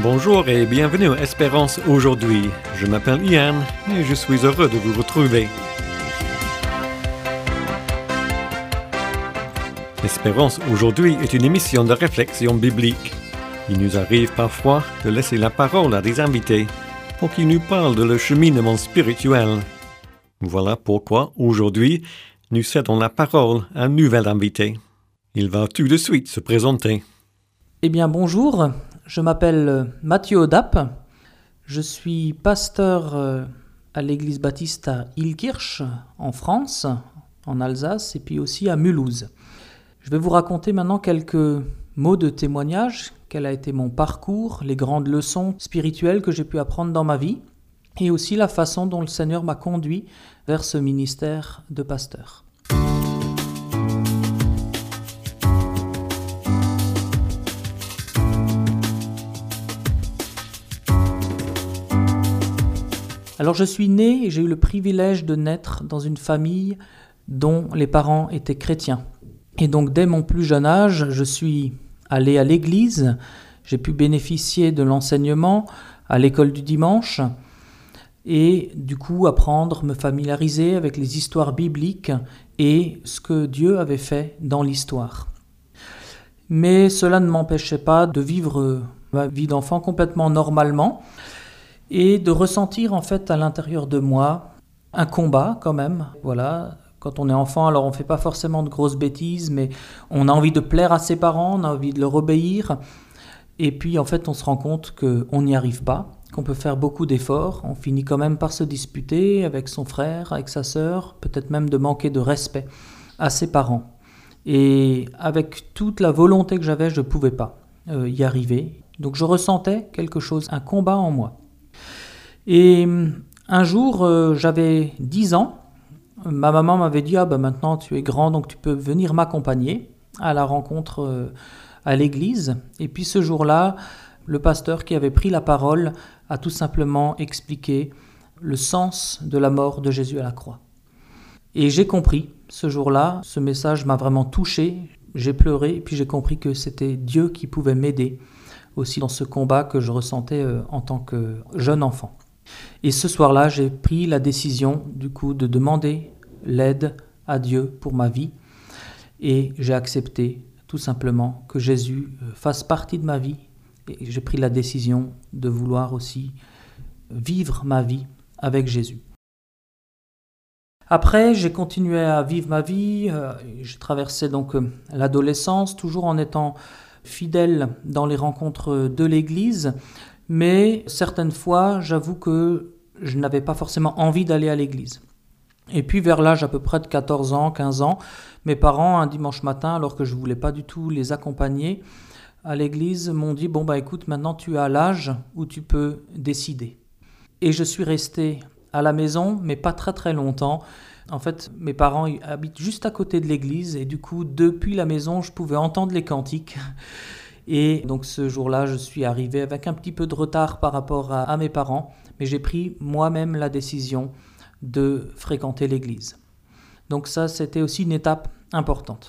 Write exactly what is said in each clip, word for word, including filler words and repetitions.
Bonjour et bienvenue à Espérance aujourd'hui. Je m'appelle Ian et je suis heureux de vous retrouver. Espérance aujourd'hui est une émission de réflexion biblique. Il nous arrive parfois de laisser la parole à des invités pour qu'ils nous parlent de leur cheminement spirituel. Voilà pourquoi aujourd'hui, nous cédons la parole à un nouvel invité. Il va tout de suite se présenter. Eh bien bonjour, je m'appelle Mathieu Odape, je suis pasteur à l'église baptiste à Illkirch en France, en Alsace et puis aussi à Mulhouse. Je vais vous raconter maintenant quelques mots de témoignage, quel a été mon parcours, les grandes leçons spirituelles que j'ai pu apprendre dans ma vie et aussi la façon dont le Seigneur m'a conduit vers ce ministère de pasteur. Alors je suis né et j'ai eu le privilège de naître dans une famille dont les parents étaient chrétiens. Et donc dès mon plus jeune âge, je suis allé à l'église, j'ai pu bénéficier de l'enseignement à l'école du dimanche et du coup apprendre, me familiariser avec les histoires bibliques et ce que Dieu avait fait dans l'histoire. Mais cela ne m'empêchait pas de vivre ma vie d'enfant complètement normalement et de ressentir en fait à l'intérieur de moi un combat quand même. Voilà, quand on est enfant, alors on ne fait pas forcément de grosses bêtises, mais on a envie de plaire à ses parents, on a envie de leur obéir. Et puis en fait on se rend compte qu'on n'y arrive pas, qu'on peut faire beaucoup d'efforts, on finit quand même par se disputer avec son frère, avec sa sœur, peut-être même de manquer de respect à ses parents. Et avec toute la volonté que j'avais, je ne pouvais pas euh, y arriver. Donc je ressentais quelque chose, un combat en moi. Et un jour, euh, j'avais dix ans, ma maman m'avait dit « Ah ben maintenant tu es grand, donc tu peux venir m'accompagner à la rencontre euh, à l'église. » Et puis ce jour-là, le pasteur qui avait pris la parole a tout simplement expliqué le sens de la mort de Jésus à la croix. Et j'ai compris ce jour-là, ce message m'a vraiment touché, j'ai pleuré, et puis j'ai compris que c'était Dieu qui pouvait m'aider aussi dans ce combat que je ressentais euh, en tant que jeune enfant. Et ce soir-là, j'ai pris la décision du coup de demander l'aide à Dieu pour ma vie et j'ai accepté tout simplement que Jésus fasse partie de ma vie et j'ai pris la décision de vouloir aussi vivre ma vie avec Jésus. Après, j'ai continué à vivre ma vie, euh, j'ai traversé donc euh, l'adolescence, toujours en étant fidèle dans les rencontres de l'Église, mais certaines fois, j'avoue que je n'avais pas forcément envie d'aller à l'église. Et puis vers l'âge à peu près de quatorze ans, quinze ans, mes parents, un dimanche matin, alors que je ne voulais pas du tout les accompagner à l'église, m'ont dit « Bon, bah écoute, maintenant tu as l'âge où tu peux décider. » Et je suis resté à la maison, mais pas très très longtemps. En fait, mes parents habitent juste à côté de l'église et du coup, depuis la maison, je pouvais entendre les cantiques. Et donc ce jour-là, je suis arrivé avec un petit peu de retard par rapport à, à mes parents, mais j'ai pris moi-même la décision de fréquenter l'église. Donc ça, c'était aussi une étape importante.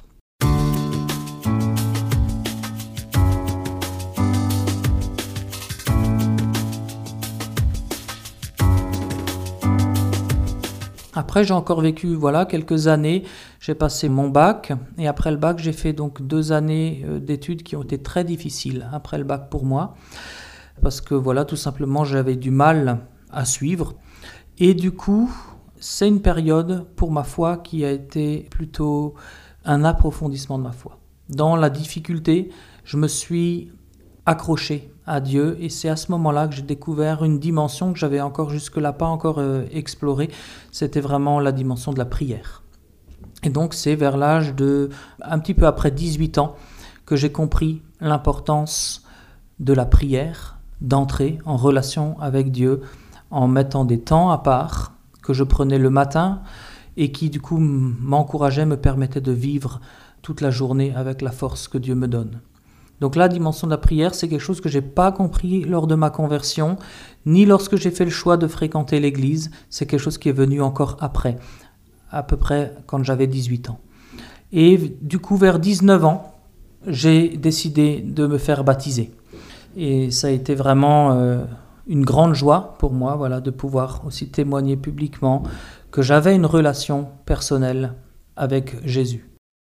Après, j'ai encore vécu voilà, quelques années, j'ai passé mon bac et après le bac, j'ai fait donc deux années d'études qui ont été très difficiles après le bac pour moi parce que voilà, tout simplement, j'avais du mal à suivre et du coup, c'est une période pour ma foi qui a été plutôt un approfondissement de ma foi. Dans la difficulté, je me suis accroché à Dieu et c'est à ce moment-là que j'ai découvert une dimension que j'avais encore jusque-là pas encore euh, explorée, c'était vraiment la dimension de la prière. Et donc c'est vers l'âge de un petit peu après dix-huit ans que j'ai compris l'importance de la prière, d'entrer en relation avec Dieu en mettant des temps à part que je prenais le matin et qui du coup m'encourageaient, me permettaient de vivre toute la journée avec la force que Dieu me donne. Donc la dimension de la prière, c'est quelque chose que je n'ai pas compris lors de ma conversion, ni lorsque j'ai fait le choix de fréquenter l'église, c'est quelque chose qui est venu encore après, à peu près quand j'avais dix-huit ans. Et du coup, vers dix-neuf ans, j'ai décidé de me faire baptiser. Et ça a été vraiment euh, une grande joie pour moi, voilà, de pouvoir aussi témoigner publiquement que j'avais une relation personnelle avec Jésus.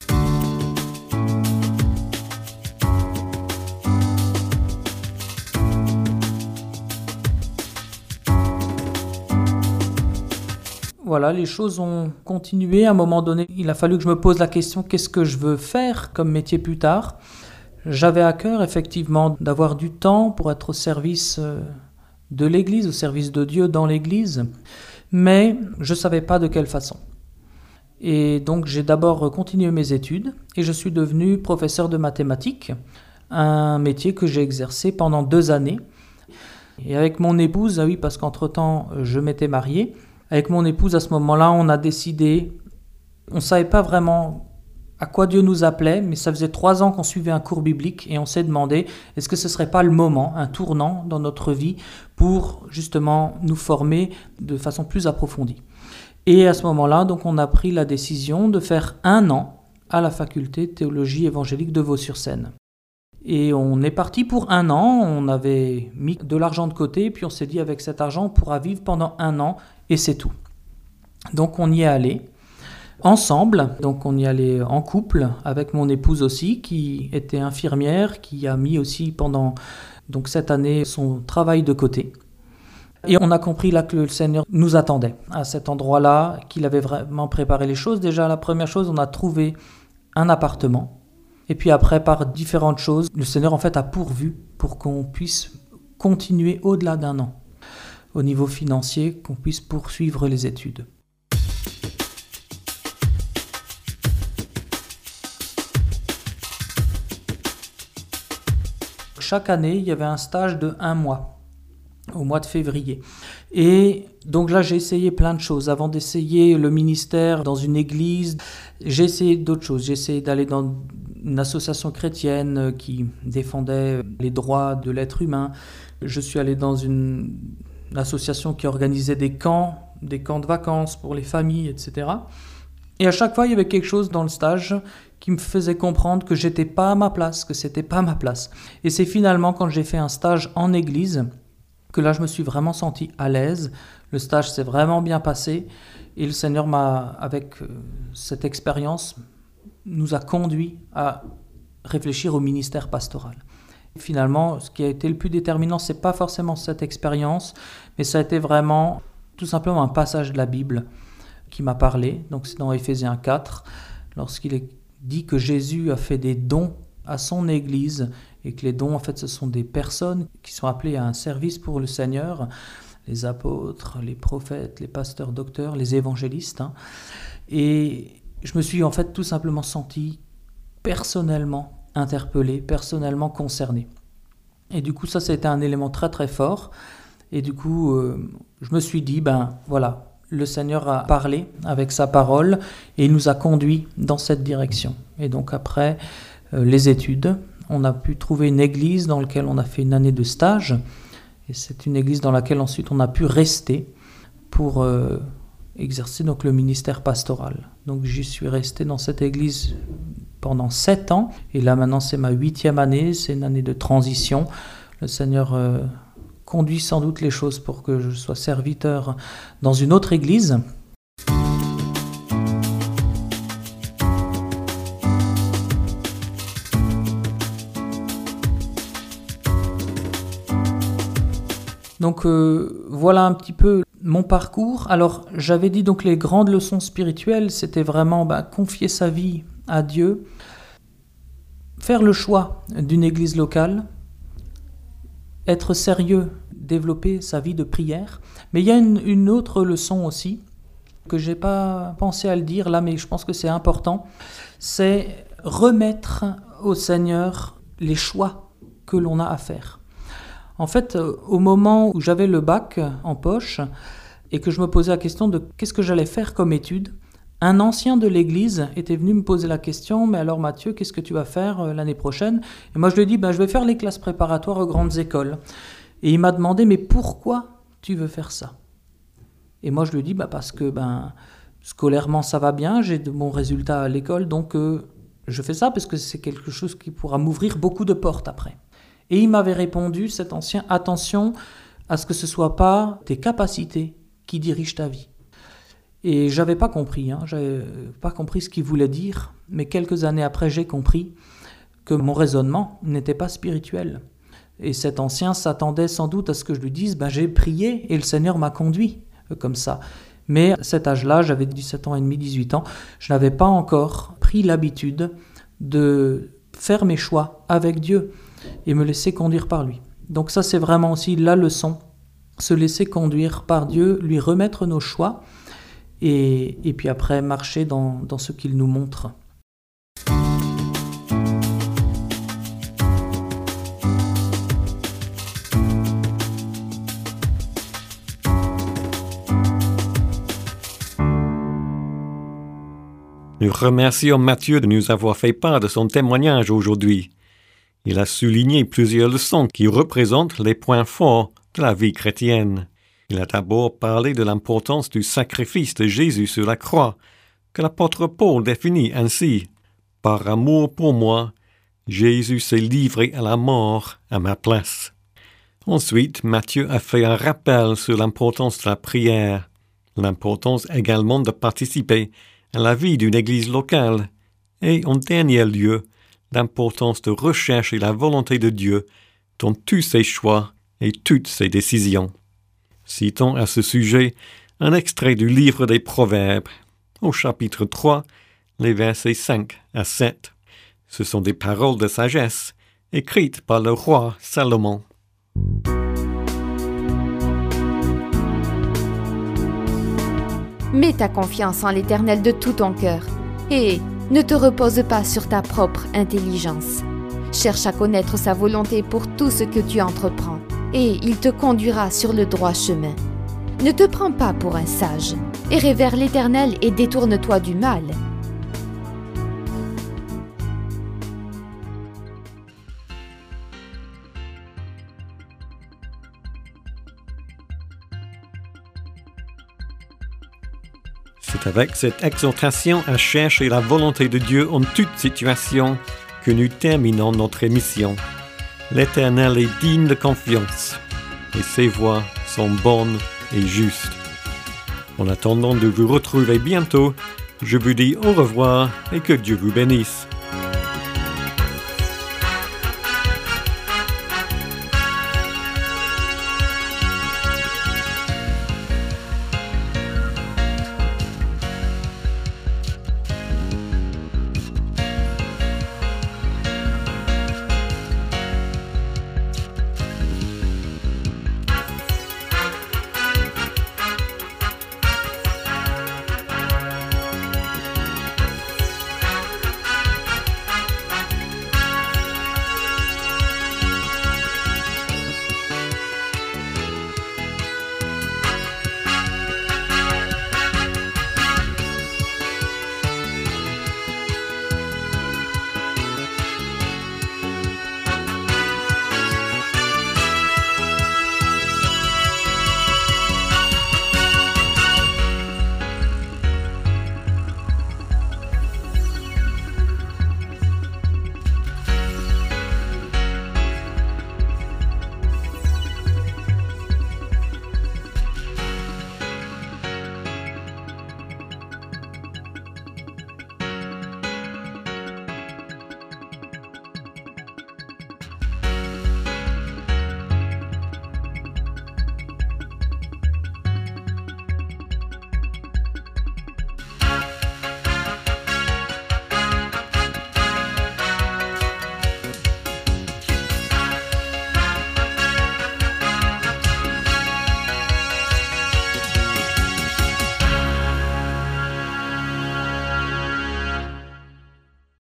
Voilà, les choses ont continué. À un moment donné, il a fallu que je me pose la question, qu'est-ce que je veux faire comme métier plus tard ? J'avais à cœur, effectivement, d'avoir du temps pour être au service de l'Église, au service de Dieu dans l'Église, mais je ne savais pas de quelle façon. Et donc, j'ai d'abord continué mes études et je suis devenu professeur de mathématiques, un métier que j'ai exercé pendant deux années. Et avec mon épouse, ah oui, parce qu'entre-temps, je m'étais marié, avec mon épouse, à ce moment-là, on a décidé, on ne savait pas vraiment à quoi Dieu nous appelait, mais ça faisait trois ans qu'on suivait un cours biblique et on s'est demandé, est-ce que ce ne serait pas le moment, un tournant dans notre vie pour justement nous former de façon plus approfondie. Et à ce moment-là, donc, on a pris la décision de faire un an à la faculté de théologie évangélique de Vaux-sur-Seine. Et on est parti pour un an, on avait mis de l'argent de côté, puis on s'est dit avec cet argent, on pourra vivre pendant un an et c'est tout. Donc on y est allé ensemble, donc on y allait en couple avec mon épouse aussi, qui était infirmière, qui a mis aussi pendant donc cette année son travail de côté. Et on a compris là que le Seigneur nous attendait à cet endroit-là, qu'il avait vraiment préparé les choses. Déjà, la première chose, on a trouvé un appartement. Et puis après, par différentes choses, le Seigneur en fait a pourvu pour qu'on puisse continuer au-delà d'un an, au niveau financier, qu'on puisse poursuivre les études. Chaque année, il y avait un stage de un mois, au mois de février. Et donc là, j'ai essayé plein de choses. Avant d'essayer le ministère dans une église, j'ai essayé d'autres choses. J'ai essayé d'aller dans une association chrétienne qui défendait les droits de l'être humain. Je suis allé dans une, une association qui organisait des camps, des camps de vacances pour les familles, et cetera. Et à chaque fois, il y avait quelque chose dans le stage qui me faisait comprendre que j'étais pas à ma place, que c'était pas ma place. Et c'est finalement quand j'ai fait un stage en église que là, je me suis vraiment senti à l'aise. Le stage s'est vraiment bien passé et le Seigneur m'a, avec cette expérience, nous a conduits à réfléchir au ministère pastoral. Finalement, ce qui a été le plus déterminant, c'est pas forcément cette expérience, mais ça a été vraiment tout simplement un passage de la Bible qui m'a parlé. Donc c'est dans Éphésiens quatre, lorsqu'il est dit que Jésus a fait des dons à son Église et que les dons, en fait, ce sont des personnes qui sont appelées à un service pour le Seigneur, les apôtres, les prophètes, les pasteurs, docteurs, les évangélistes. Hein. Et je me suis en fait tout simplement senti personnellement interpellé, personnellement concerné. Et du coup, ça, c'était un élément très très fort. Et du coup, euh, je me suis dit, ben voilà, le Seigneur a parlé avec sa parole et il nous a conduits dans cette direction. Et donc après euh, les études, on a pu trouver une église dans laquelle on a fait une année de stage. Et c'est une église dans laquelle ensuite on a pu rester pour euh, exercer donc le ministère pastoral. Donc j'y suis resté dans cette église pendant sept ans. Et là maintenant c'est ma huitième année, c'est une année de transition. Le Seigneur euh, conduit sans doute les choses pour que je sois serviteur dans une autre église. Donc euh, voilà un petit peu mon parcours. Alors j'avais dit donc les grandes leçons spirituelles, c'était vraiment bah, confier sa vie à Dieu, faire le choix d'une église locale, être sérieux, développer sa vie de prière. Mais il y a une, une autre leçon aussi, que je n'ai pas pensé à le dire là, mais je pense que c'est important, c'est remettre au Seigneur les choix que l'on a à faire. En fait, au moment où j'avais le bac en poche et que je me posais la question de qu'est-ce que j'allais faire comme étude, un ancien de l'église était venu me poser la question « Mais alors Mathieu, qu'est-ce que tu vas faire l'année prochaine ?» Et moi je lui ai dit ben, « Je vais faire les classes préparatoires aux grandes écoles. » Et il m'a demandé « Mais pourquoi tu veux faire ça ?» Et moi je lui ai dit ben, « Parce que ben, scolairement ça va bien, j'ai de bons résultats à l'école, donc euh, je fais ça parce que c'est quelque chose qui pourra m'ouvrir beaucoup de portes après. » Et il m'avait répondu, cet ancien, attention à ce que ce ne soit pas tes capacités qui dirigent ta vie. Et je n'avais pas compris, hein, je n'avais pas compris ce qu'il voulait dire, mais quelques années après, j'ai compris que mon raisonnement n'était pas spirituel. Et cet ancien s'attendait sans doute à ce que je lui dise, ben, j'ai prié et le Seigneur m'a conduit euh, comme ça. Mais à cet âge-là, j'avais dix-sept ans et demi, dix-huit ans, je n'avais pas encore pris l'habitude de faire mes choix avec Dieu et me laisser conduire par lui. Donc ça, c'est vraiment aussi la leçon, se laisser conduire par Dieu, lui remettre nos choix, Et, et puis après marcher dans, dans ce qu'il nous montre. Nous remercions Matthieu de nous avoir fait part de son témoignage aujourd'hui. Il a souligné plusieurs leçons qui représentent les points forts de la vie chrétienne. Il a d'abord parlé de l'importance du sacrifice de Jésus sur la croix, que l'apôtre Paul définit ainsi. « Par amour pour moi, Jésus s'est livré à la mort à ma place. » Ensuite, Matthieu a fait un rappel sur l'importance de la prière, l'importance également de participer à la vie d'une église locale, et en dernier lieu, l'importance de rechercher la volonté de Dieu dans tous ses choix et toutes ses décisions. Citons à ce sujet un extrait du livre des Proverbes, au chapitre trois, les versets cinq à sept. Ce sont des paroles de sagesse écrites par le roi Salomon. Mets ta confiance en l'Éternel de tout ton cœur et ne te repose pas sur ta propre intelligence. Cherche à connaître sa volonté pour tout ce que tu entreprends et il te conduira sur le droit chemin. Ne te prends pas pour un sage, erre vers l'Éternel et détourne-toi du mal. C'est avec cette exhortation à chercher la volonté de Dieu en toute situation que nous terminons notre émission. L'Éternel est digne de confiance et ses voies sont bonnes et justes. En attendant de vous retrouver bientôt, je vous dis au revoir et que Dieu vous bénisse.